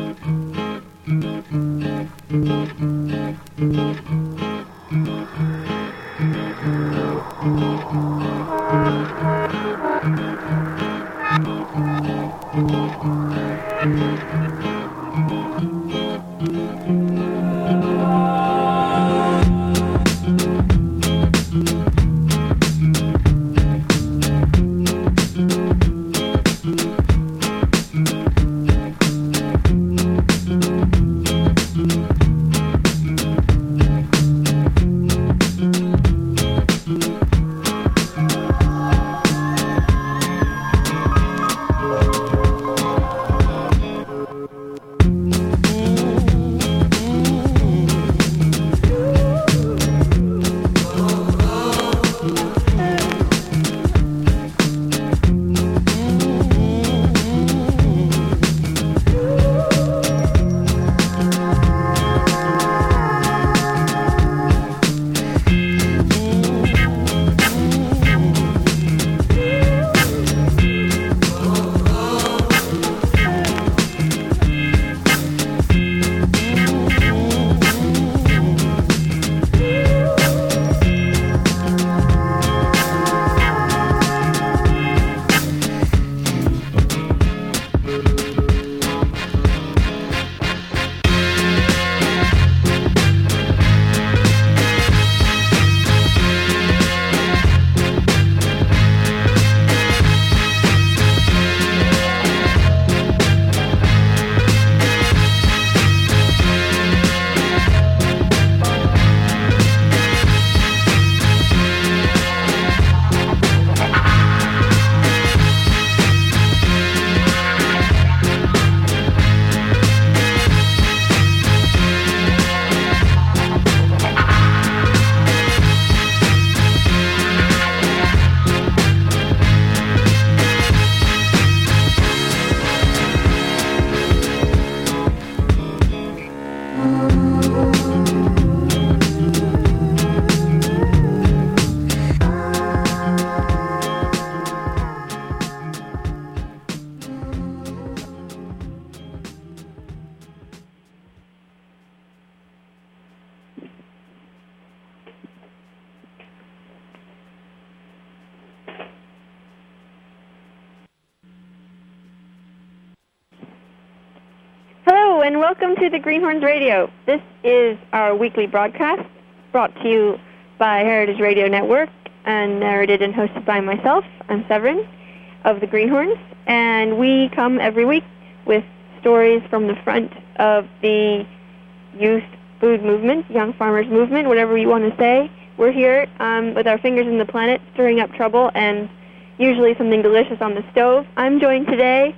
Hello, and welcome to the Greenhorns Radio. This is our weekly broadcast brought to you by Heritage Radio Network and narrated and hosted by myself. I'm Severin of the Greenhorns, and we come every week with stories from the front of the youth food movement, young farmers movement, whatever you want to say. We're here with our fingers in the planet, stirring up trouble, and usually something delicious on the stove. I'm joined today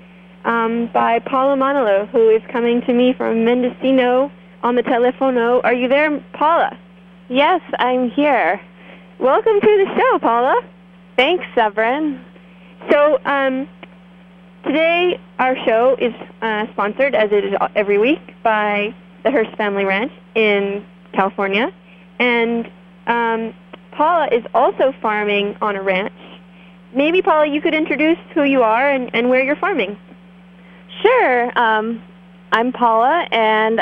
by Paula Manalo, who is coming to me from Mendocino on the telefono. Are you there, Paula? Yes, I'm here. Welcome to the show, Paula. Thanks, Severin. So, today our show is sponsored, as it is every week, by the Hearst Family Ranch in California. And Paula is also farming on a ranch. Maybe, Paula, you could introduce who you are and where you're farming. Sure. I'm Paula, and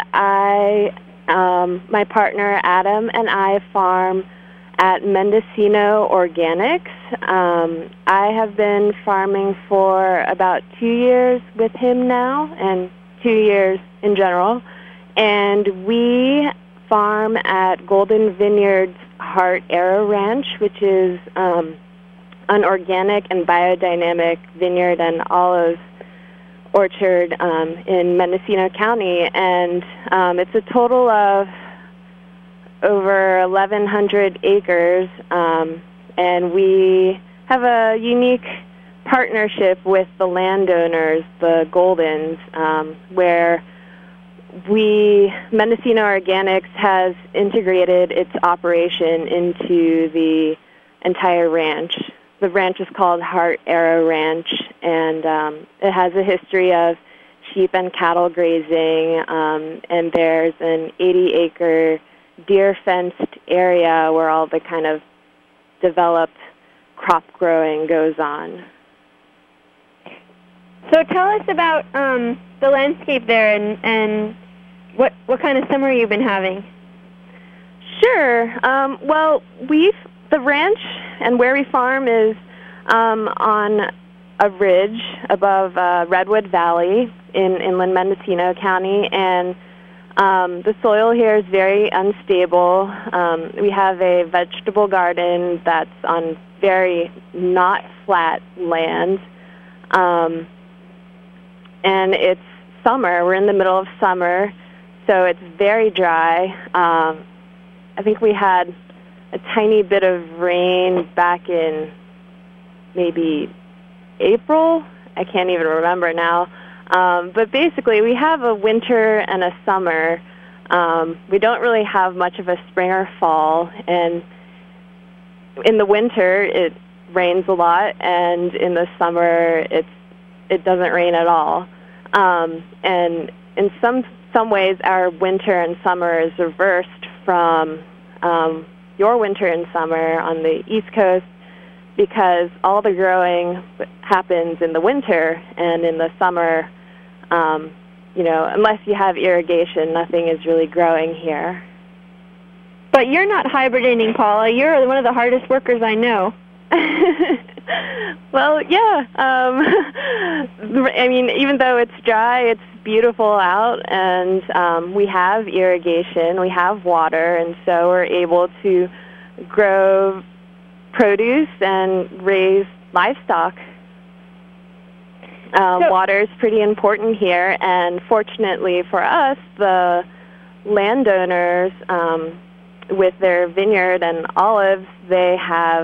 my partner Adam and I farm at Mendocino Organics. I have been farming for about 2 years with him now, and 2 years in general. And we farm at Golden Vineyards Heart Arrow Ranch, which is an organic and biodynamic vineyard and olive orchard in Mendocino County, and it's a total of over 1,100 acres, and we have a unique partnership with the landowners, the Goldens, where Mendocino Organics has integrated its operation into the entire ranch. The ranch is called Heart Arrow Ranch, and it has a history of sheep and cattle grazing, and there's an 80-acre deer-fenced area where all the kind of developed crop growing goes on. So tell us about the landscape there and what kind of summer you've been having. Sure. Well, the ranch and where we farm is on a ridge above Redwood Valley in inland Mendocino County, and the soil here is very unstable. We have a vegetable garden that's on very not flat land, and it's summer. We're in the middle of summer, so it's very dry. I think we had a tiny bit of rain back in maybe April. I can't even remember now. But basically, we have a winter and a summer. We don't really have much of a spring or fall. And in the winter, it rains a lot, and in the summer, it doesn't rain at all. And in some ways, our winter and summer is reversed from your winter and summer on the East Coast, because all the growing happens in the winter, and in the summer, unless you have irrigation, nothing is really growing here. But you're not hibernating, Paula. You're one of the hardest workers I know. Well, yeah. I mean, even though it's dry, it's beautiful out, and we have irrigation, we have water, and so we're able to grow produce and raise livestock. Water is pretty important here, and fortunately for us, the landowners, with their vineyard and olives, they have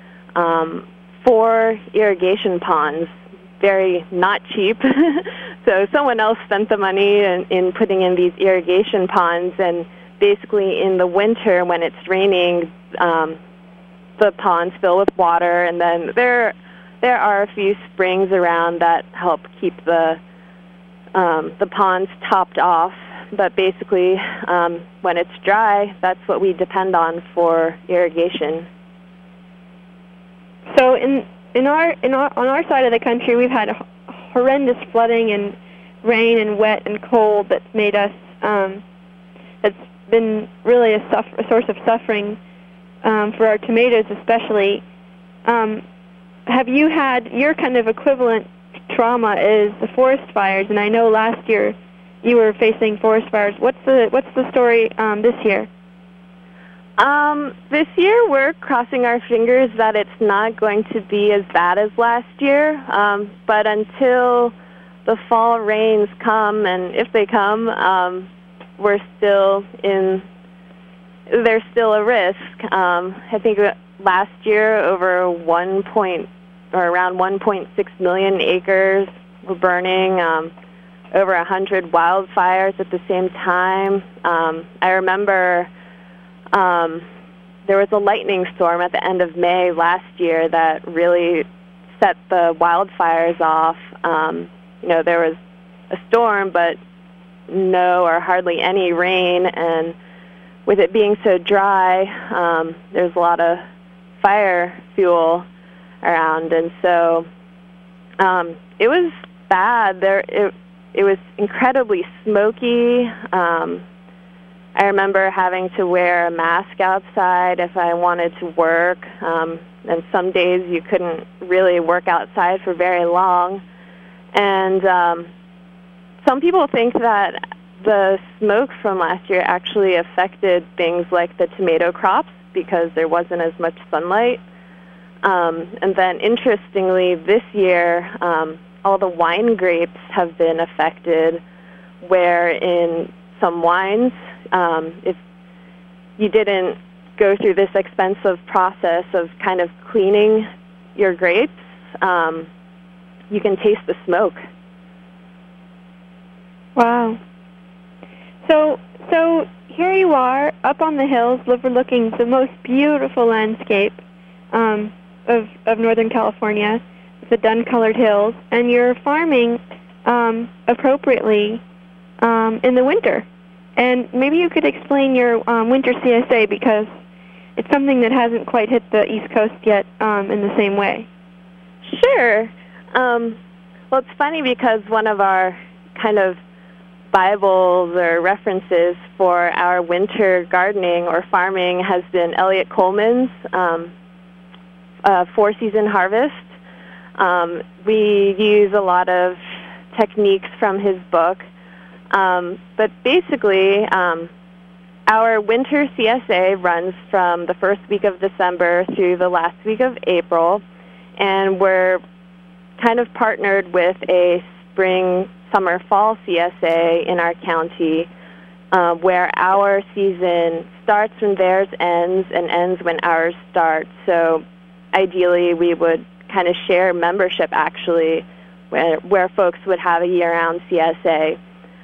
4 irrigation ponds, very not cheap. So someone else spent the money in putting in these irrigation ponds, and basically in the winter when it's raining, the ponds fill with water, and then there are a few springs around that help keep the ponds topped off. But basically, when it's dry, that's what we depend on for irrigation. So on our side of the country, we've had horrendous flooding and rain and wet and cold that's made us. It's been really a source of suffering for our tomatoes, especially. Have you had your kind of equivalent trauma is the forest fires? And I know last year you were facing forest fires. What's the story this year? This year we're crossing our fingers that it's not going to be as bad as last year. But until the fall rains come, and if they come, there's still a risk. I think last year around 1.6 million acres were burning. Over 100 wildfires at the same time. I remember there was a lightning storm at the end of May last year that really set the wildfires off. There was a storm, but no or hardly any rain, and with it being so dry, there's a lot of fire fuel around, and so it was bad. It was incredibly smoky. I remember having to wear a mask outside if I wanted to work, and some days you couldn't really work outside for very long. And some people think that the smoke from last year actually affected things like the tomato crops because there wasn't as much sunlight. And then interestingly, this year, all the wine grapes have been affected, where in some wines, if you didn't go through this expensive process of kind of cleaning your grapes, you can taste the smoke. Wow. So here you are, up on the hills, overlooking the most beautiful landscape of Northern California, the dun-colored hills, and you're farming appropriately in the winter. And maybe you could explain your winter CSA, because it's something that hasn't quite hit the East Coast yet in the same way. Sure. Well, Well, it's funny because one of our kind of Bibles or references for our winter gardening or farming has been Elliot Coleman's Four-Season Harvest. We use a lot of techniques from his book, but basically our winter CSA runs from the first week of December through the last week of April, and we're kind of partnered with a spring, summer, fall CSA in our county, where our season starts when theirs ends and ends when ours starts. So ideally we would kind of share membership, actually, where folks would have a year-round CSA.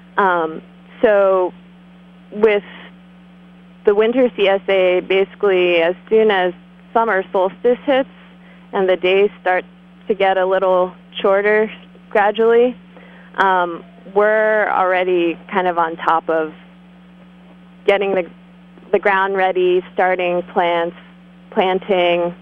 So with the winter CSA, basically as soon as summer solstice hits and the days start to get a little shorter gradually, we're already kind of on top of getting the ground ready, starting planting,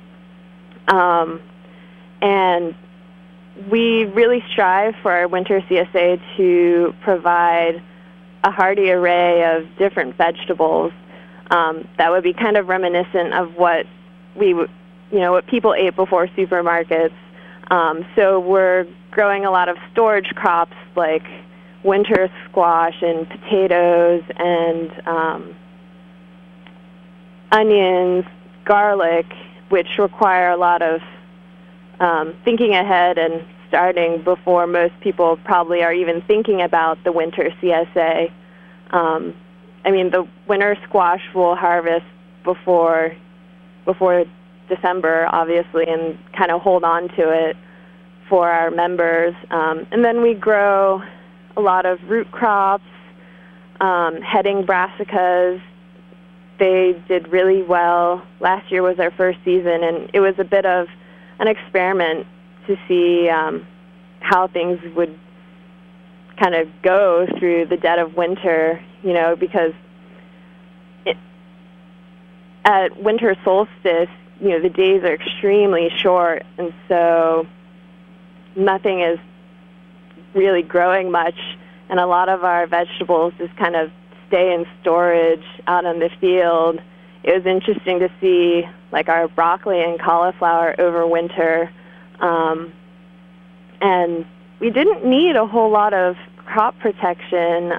and we really strive for our winter CSA to provide a hearty array of different vegetables that would be kind of reminiscent of what what people ate before supermarkets. So we're growing a lot of storage crops like winter squash and potatoes and onions, garlic, which require a lot of thinking ahead and starting before most people probably are even thinking about the winter CSA. The winter squash will harvest before December, obviously, and kind of hold on to it for our members. And then we grow a lot of root crops, heading brassicas. They did really well. Last year was our first season, and it was a bit of an experiment to see how things would kind of go through the dead of winter, because at winter solstice, the days are extremely short, and so nothing is really growing much, and a lot of our vegetables just kind of stay in storage out in the field. It was interesting to see, like, our broccoli and cauliflower overwinter, and we didn't need a whole lot of crop protection.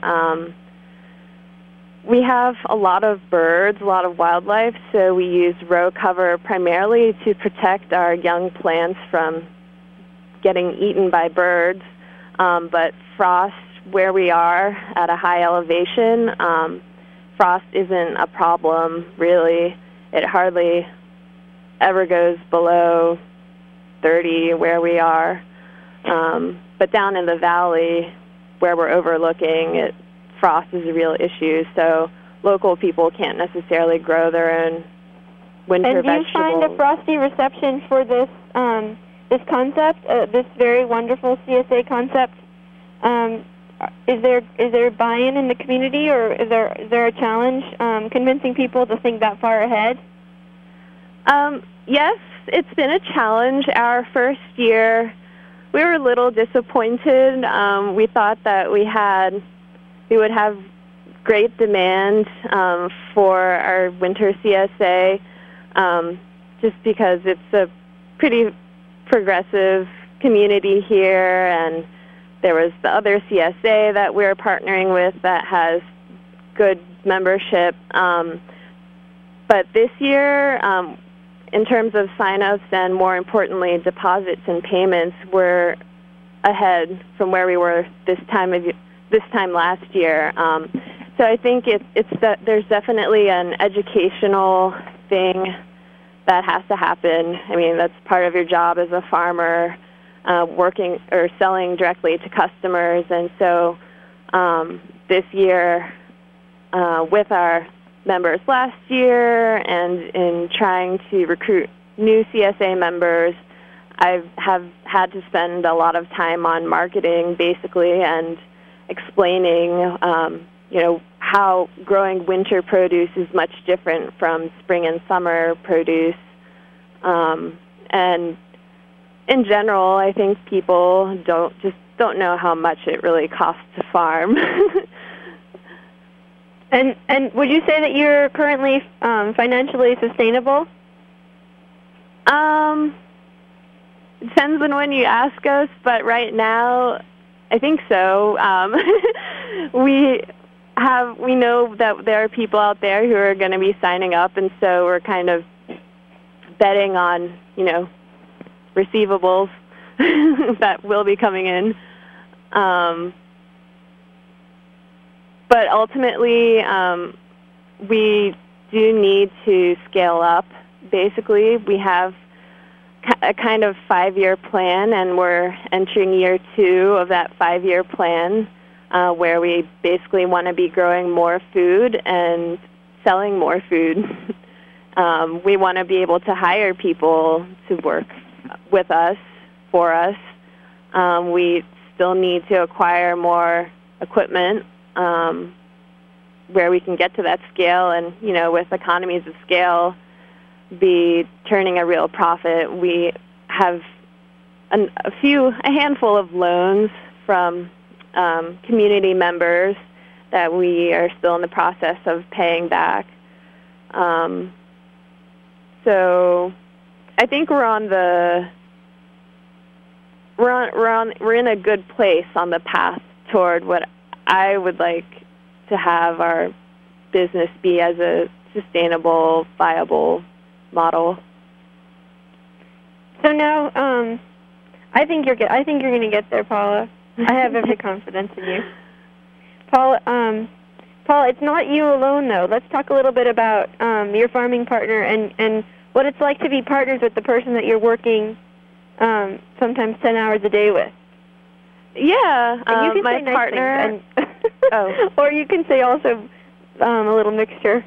We have a lot of birds, a lot of wildlife, so we use row cover primarily to protect our young plants from getting eaten by birds. But frost, where we are at a high elevation, frost isn't a problem, really. It hardly ever goes below 30 where we are. But down in the valley where we're overlooking, frost is a real issue, so local people can't necessarily grow their own winter vegetables. And do you find a frosty reception for this this concept, this very wonderful CSA concept? Is there buy-in in the community, or is there a challenge convincing people to think that far ahead? Yes, it's been a challenge. Our first year, we were a little disappointed. We thought that we would have great demand for our winter CSA, just because it's a pretty progressive community here, and there was the other CSA that we're partnering with that has good membership. But this year, in terms of sign-ups and, more importantly, deposits and payments, we're ahead from where we were this time last year. So I think there's definitely an educational thing that has to happen. I mean, that's part of your job as a farmer, working or selling directly to customers. And so this year, with our members last year and in trying to recruit new CSA members, I have had to spend a lot of time on marketing, basically, and explaining, how growing winter produce is much different from spring and summer produce. And in general, I think people don't know how much it really costs to farm. And would you say that you're currently financially sustainable? Depends on when you ask us, but right now, I think so. We know that there are people out there who are going to be signing up, and so we're kind of betting on, receivables that will be coming in. But ultimately, we do need to scale up. Basically, we have a kind of 5-year plan, and we're entering year 2 of that 5-year plan, where we basically want to be growing more food and selling more food. We want to be able to hire people to work with us, for us. We still need to acquire more equipment where we can get to that scale, and, with economies of scale, be turning a real profit. We have a handful of loans from community members that we are still in the process of paying back. So I think we're in a good place on the path toward what I would like to have our business be as a sustainable, viable model. So now, I think you're going to get there, Paula. I have every confidence in you, Paula. Paula, it's not you alone, though. Let's talk a little bit about your farming partner and what it's like to be partners with the person that you're working sometimes 10 hours a day with. Yeah, and you can my say nice partner. Oh. Or you can say also a little mixture.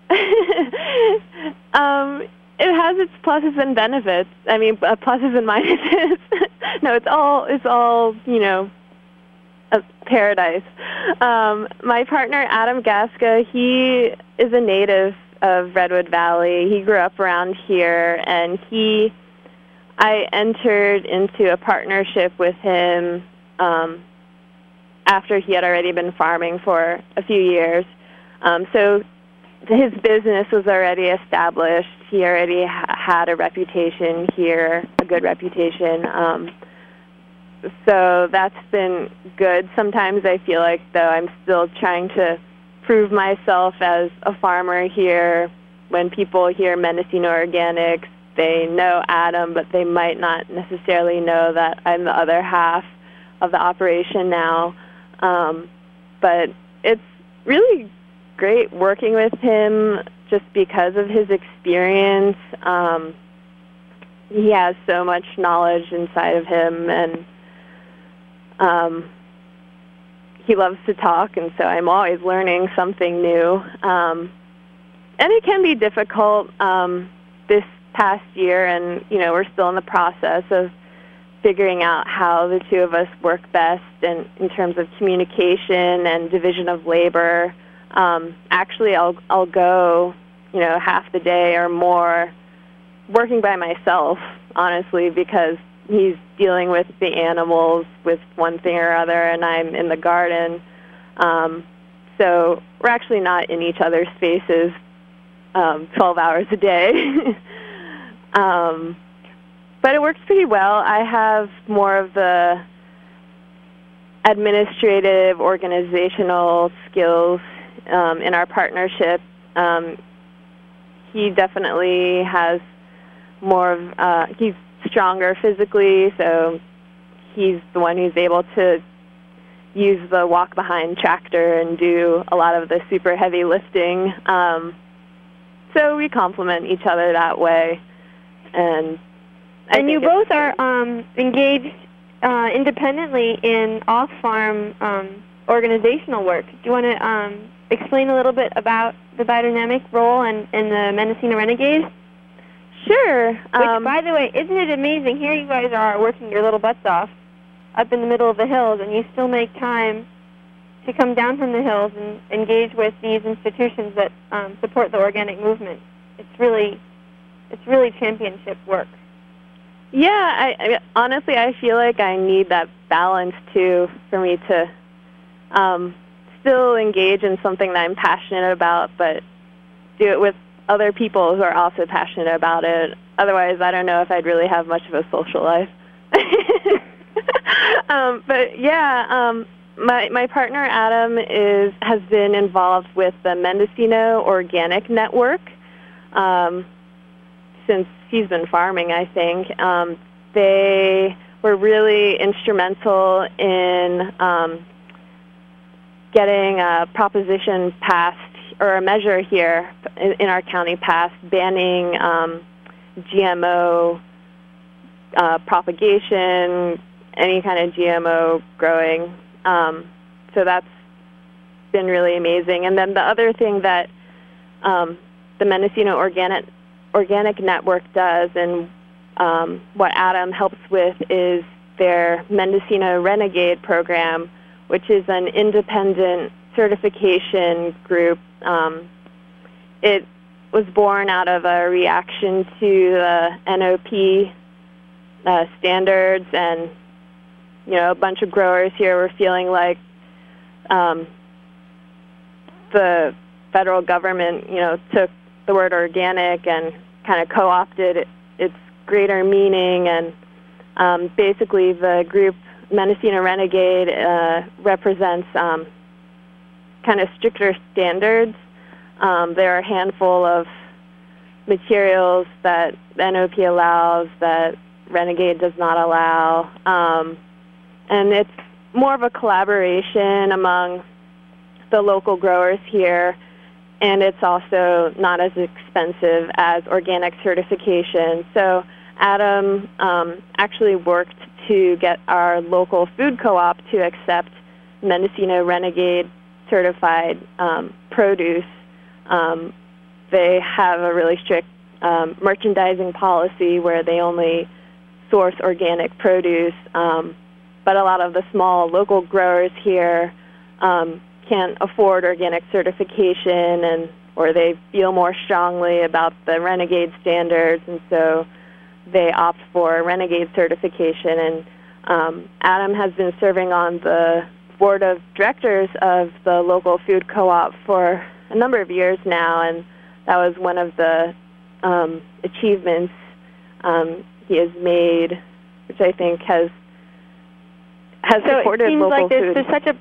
It has its pluses and benefits. I mean, pluses and minuses. No, it's all a paradise. My partner, Adam Gaska, he is a native of Redwood Valley. He grew up around here, and I entered into a partnership with him after he had already been farming for a few years. So his business was already established. He already had a reputation here, a good reputation. So that's been good. Sometimes I feel like, though, I'm still trying to prove myself as a farmer here. When people hear Mendocino Organics, they know Adam, but they might not necessarily know that I'm the other half of the operation now. But it's really great working with him just because of his experience. He has so much knowledge inside of him, and he loves to talk, and so I'm always learning something new. And it can be difficult this past year, and we're still in the process of figuring out how the two of us work best in terms of communication and division of labor. Actually, I'll go, half the day or more working by myself, honestly, because he's dealing with the animals with one thing or other, and I'm in the garden. So we're actually not in each other's faces 12 hours a day. But it works pretty well. I have more of the administrative, organizational skills in our partnership. He definitely has more of, he's stronger physically, so he's the one who's able to use the walk-behind tractor and do a lot of the super heavy lifting. So we complement each other that way. And you both are engaged independently in off-farm organizational work. Do you want to explain a little bit about the biodynamic role in the Mendocino Renegades? Sure. Which, by the way, isn't it amazing? Here you guys are working your little butts off up in the middle of the hills, and you still make time to come down from the hills and engage with these institutions that support the organic movement. It's really championship work. Yeah, honestly, I feel like I need that balance, too, for me to still engage in something that I'm passionate about, but do it with other people who are also passionate about it. Otherwise, I don't know if I'd really have much of a social life. But yeah, my partner Adam has been involved with the Mendocino Organic Network since he's been farming, I think. They were really instrumental in getting a proposition passed, or a measure here in our county passed, banning GMO propagation, any kind of GMO growing. So that's been really amazing. And then the other thing that the Mendocino Organic Network does, and what Adam helps with, is their Mendocino Renegade program, which is an independent certification group. It was born out of a reaction to the NOP standards, and a bunch of growers here were feeling like the federal government, took the word organic and kind of co-opted its greater meaning. And basically, the group Mendocino Renegade represents kind of stricter standards. There are a handful of materials that the NOP allows that Renegade does not allow. And it's more of a collaboration among the local growers here, and it's also not as expensive as organic certification. So Adam actually worked to get our local food co-op to accept Mendocino Renegade certified produce. They have a really strict merchandising policy where they only source organic produce, but a lot of the small local growers here can't afford organic certification, or they feel more strongly about the Renegade standards, and so they opt for Renegade certification. And Adam has been serving on the board of directors of the local food co-op for a number of years now, and that was one of the achievements he has made, which I think has supported local food. So it seems like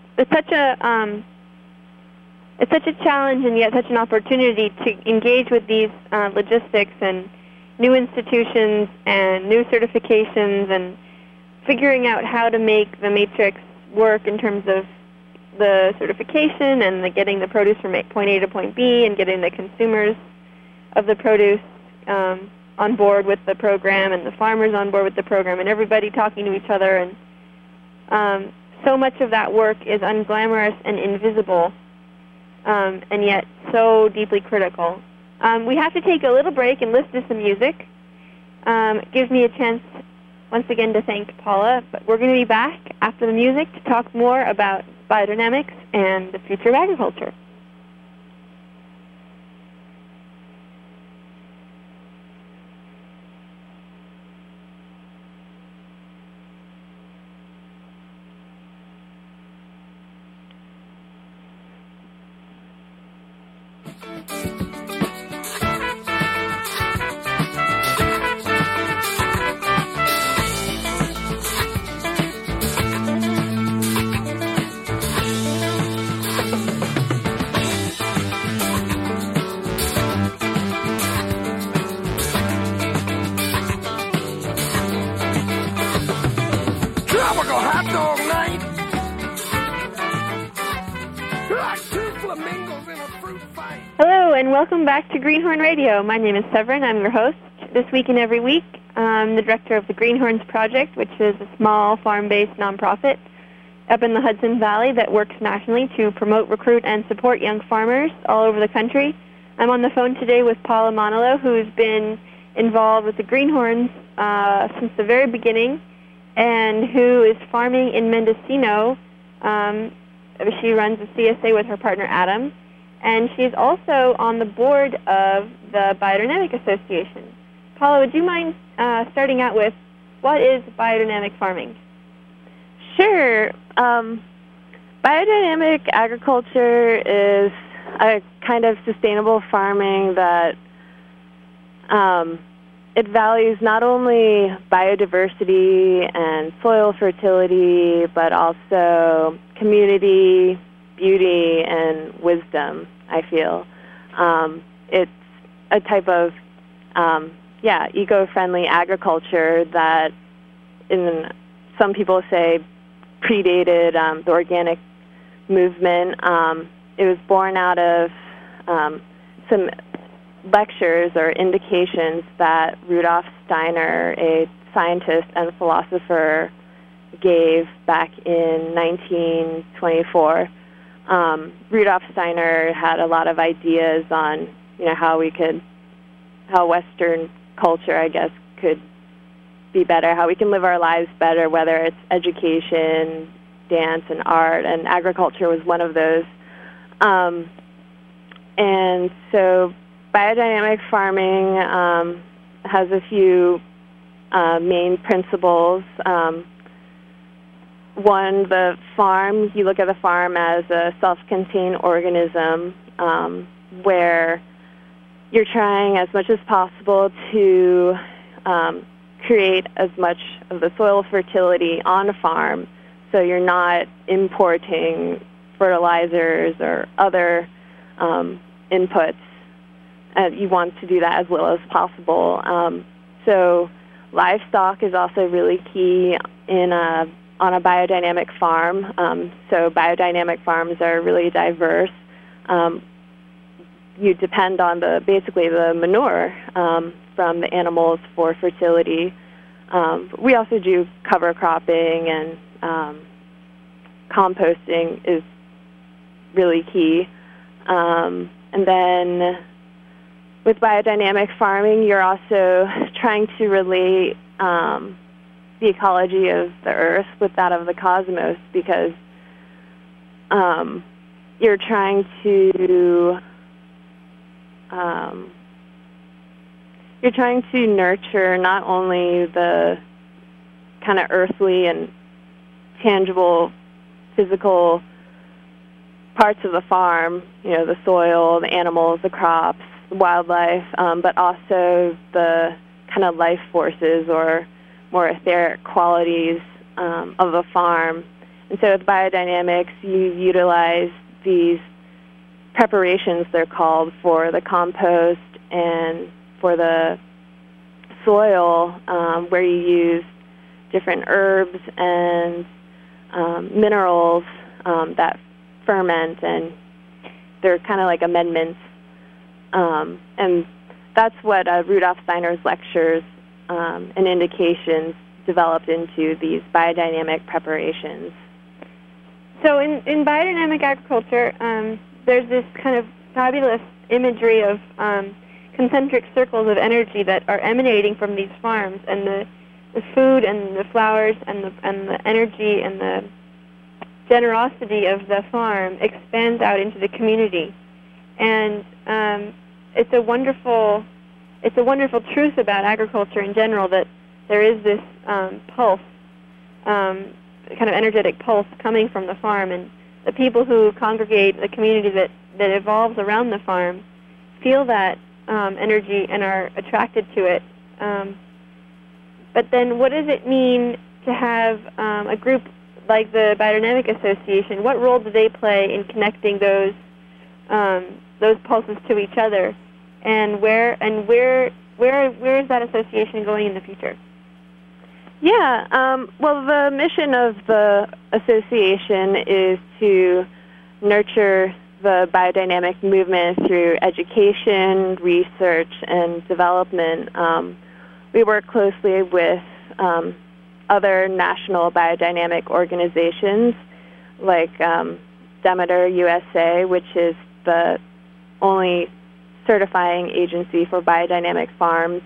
it's such a challenge, and yet such an opportunity to engage with these logistics and new institutions and new certifications, and figuring out how to make the matrix work in terms of the certification and the getting the produce from point A to point B, and getting the consumers of the produce on board with the program, and the farmers on board with the program, and everybody talking to each other. And so much of that work is unglamorous and invisible, and yet so deeply critical. We have to take a little break and listen to some music. It gives me a chance once again to thank Paula, but we're going to be back after the music to talk more about biodynamics and the future of agriculture. Hello, and welcome back to Greenhorn Radio. My name is Severin. I'm your host. This week and every week, I'm the director of the Greenhorns Project, which is a small farm-based nonprofit up in the Hudson Valley that works nationally to promote, recruit, and support young farmers all over the country. I'm on the phone today with Paula Manalo, who's been involved with the Greenhorns since the very beginning, and who is farming in Mendocino. She runs a CSA with her partner Adam, and she's also on the board of the Biodynamic Association. Paula, would you mind starting out with what is biodynamic farming? Sure. Biodynamic agriculture is a kind of sustainable farming that it values not only biodiversity and soil fertility, but also community, beauty, and wisdom, I feel. It's a type of, eco-friendly agriculture that some people say predated the organic movement. It was born out of some lectures or indications that Rudolf Steiner, a scientist and philosopher, gave back in 1924. Rudolf Steiner had a lot of ideas on, how Western culture, I guess, could be better, how we can live our lives better, whether it's education, dance, and art, and agriculture was one of those. And so biodynamic farming has a few main principles. One, the farm, you look at the farm as a self-contained organism where you're trying as much as possible to create as much of the soil fertility on a farm, so you're not importing fertilizers or other inputs. You want to do that as little as possible. So livestock is also really key on a biodynamic farm. So biodynamic farms are really diverse. You depend on basically the manure from the animals for fertility. We also do cover cropping, and composting is really key. And then with biodynamic farming, you're also trying to relate the ecology of the Earth with that of the cosmos, because you're trying to nurture not only the kind of earthly and tangible physical parts of the farm, the soil, the animals, the crops, the wildlife, but also the kind of life forces or more etheric qualities of the farm. And so with biodynamics, you utilize these preparations, they're called, for the compost and for the soil, where you use different herbs and minerals that ferment, and they're kind of like amendments. And that's what Rudolf Steiner's lectures and indications developed into these biodynamic preparations. So in biodynamic agriculture, there's this kind of fabulous imagery of concentric circles of energy that are emanating from these farms, and the food and the flowers and the energy and the generosity of the farm expands out into the community. And it's a wonderful truth about agriculture in general, that there is this pulse, kind of energetic pulse coming from the farm, and the people who congregate, the community that evolves around the farm, feel that energy and are attracted to it. But then what does it mean to have a group like the Biodynamic Association? What role do they play in connecting those pulses to each other? And where is that association going in the future? Yeah, well, the mission of the association is to nurture the biodynamic movement through education, research, and development. We work closely with other national biodynamic organizations like Demeter USA, which is the only certifying agency for biodynamic farms,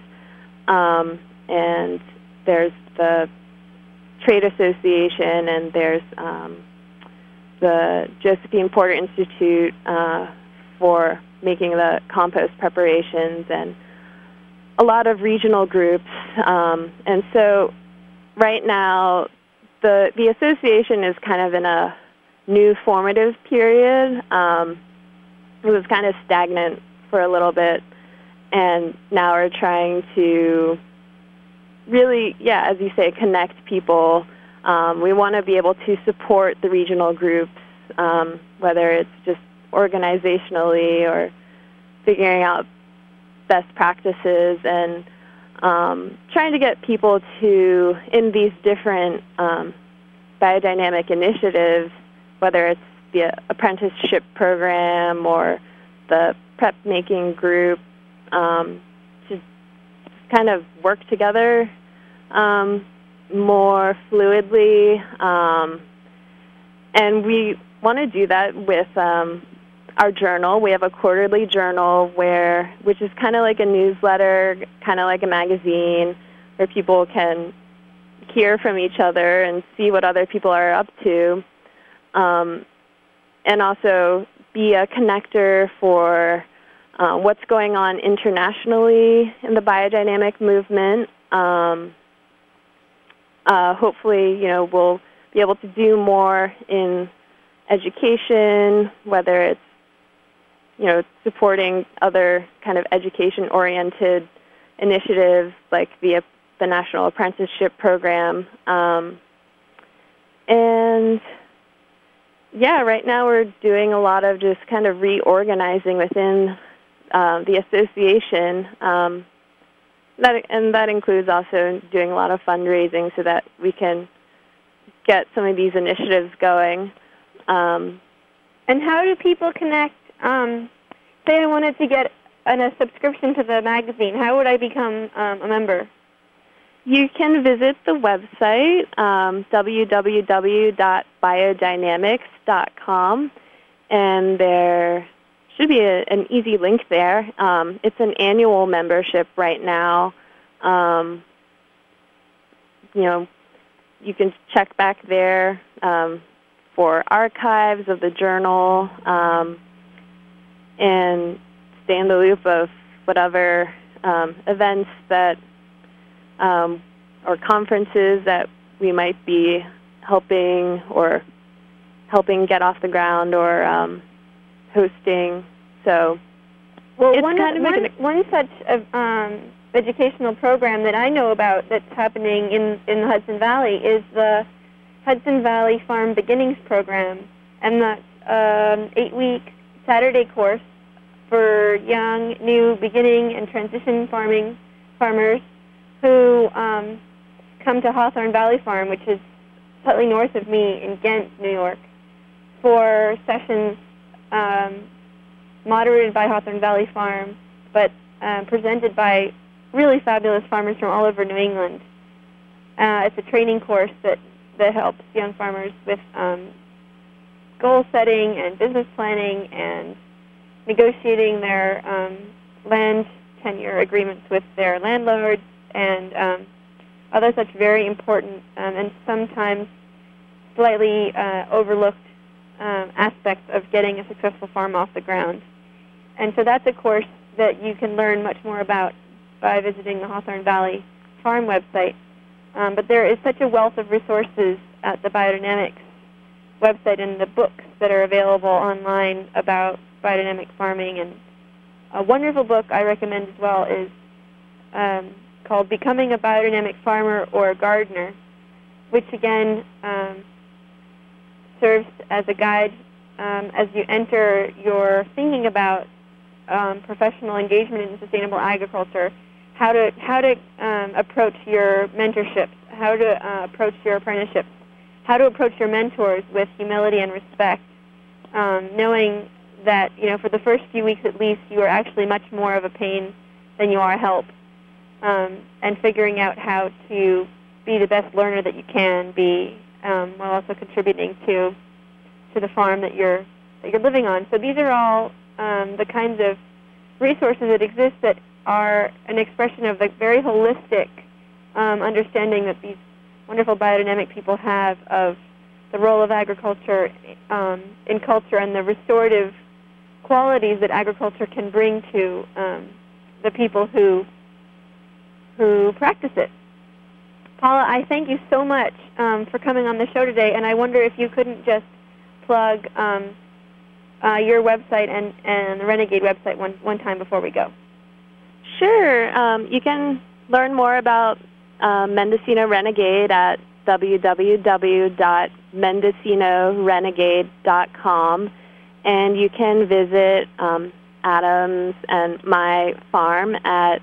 and there's the Trade Association, and there's the Josephine Porter Institute for making the compost preparations, and a lot of regional groups. And so right now, the association is kind of in a new formative period. It was kind of stagnant for a little bit, and now we're trying to really, as you say, connect people. We want to be able to support the regional groups, whether it's just organizationally or figuring out best practices, and trying to get people to, in these different biodynamic initiatives, whether it's the apprenticeship program or the prep making group, to kind of work together more fluidly. And we want to do that with our journal. We have a quarterly journal which is kind of like a newsletter, kind of like a magazine, where people can hear from each other and see what other people are up to, and also be a connector for what's going on internationally in the biodynamic movement. Hopefully, we'll be able to do more in education, whether it's supporting other kind of education-oriented initiatives like the National Apprenticeship Program. And right now we're doing a lot of just kind of reorganizing within the association. That includes also doing a lot of fundraising so that we can get some of these initiatives going. And how do people connect? Say I wanted to get a subscription to the magazine. How would I become a member? You can visit the website, www.biodynamics.com, and there should be an easy link there. It's an annual membership right now. You can check back there for archives of the journal, and stay in the loop of whatever events that or conferences that we might be helping get off the ground or hosting. So, one such educational program that I know about that's happening in the Hudson Valley is the Hudson Valley Farm Beginnings Program, and that's 8-week Saturday course for young, new, beginning, and transition farmers who come to Hawthorne Valley Farm, which is slightly north of me in Ghent, New York, for sessions moderated by Hawthorne Valley Farm, but presented by really fabulous farmers from all over New England. It's a training course that helps young farmers with goal setting and business planning and negotiating their land tenure agreements with their landlords and other such very important and sometimes slightly overlooked aspects of getting a successful farm off the ground. And so that's a course that you can learn much more about by visiting the Hawthorne Valley Farm website. But there is such a wealth of resources at the Biodynamics website and the books that are available online about biodynamic farming. And a wonderful book I recommend as well is called Becoming a Biodynamic Farmer or Gardener, which again serves as a guide as you enter your thinking about professional engagement in sustainable agriculture, how to approach your mentorships, how to approach your apprenticeships, how to approach your mentors with humility and respect, knowing that for the first few weeks at least you are actually much more of a pain than you are help, and figuring out how to be the best learner that you can be, while also contributing to the farm that you're living on. So these are all the kinds of resources that exist that are an expression of the very holistic understanding that these wonderful biodynamic people have of the role of agriculture in culture and the restorative qualities that agriculture can bring to the people who practice it. Paula, I thank you so much for coming on the show today, and I wonder if you couldn't just plug your website and the Renegade website one time before we go. Sure. You can learn more about Mendocino Renegade at www.mendocinorenegade.com, and you can visit Adams and my farm at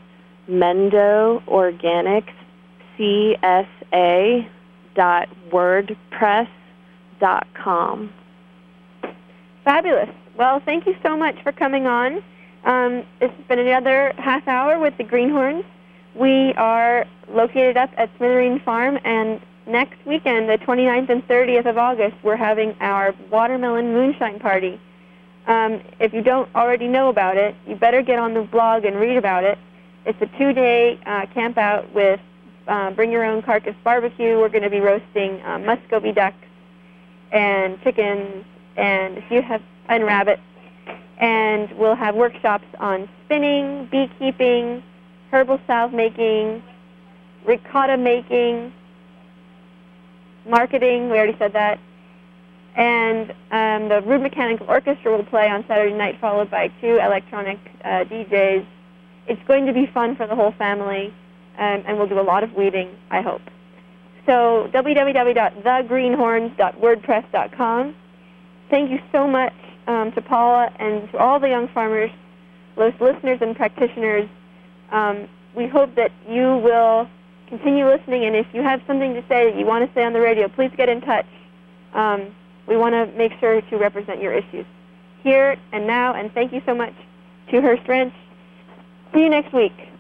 mendoorganicscsa.wordpress.com. Fabulous. Well, thank you so much for coming on. This has been another half hour with the Greenhorns. We are located up at Smithereen Farm, and next weekend, the 29th and 30th of August, we're having our Watermelon Moonshine Party. If you don't already know about it, you better get on the blog and read about it. It's a 2-day camp out with bring your own carcass barbecue. We're going to be roasting Muscovy ducks and chickens and rabbits. And we'll have workshops on spinning, beekeeping, herbal salve making, ricotta making, marketing, we already said that. And the Rude Mechanical Orchestra will play on Saturday night, followed by 2 electronic DJs. It's going to be fun for the whole family, and we'll do a lot of weeding, I hope. So www.thegreenhorns.wordpress.com. Thank you so much to Paula and to all the young farmers, those listeners and practitioners. We hope that you will continue listening, and if you have something to say that you want to say on the radio, please get in touch. We want to make sure to represent your issues here and now, and thank you so much to Hearst Ranch. See you next week.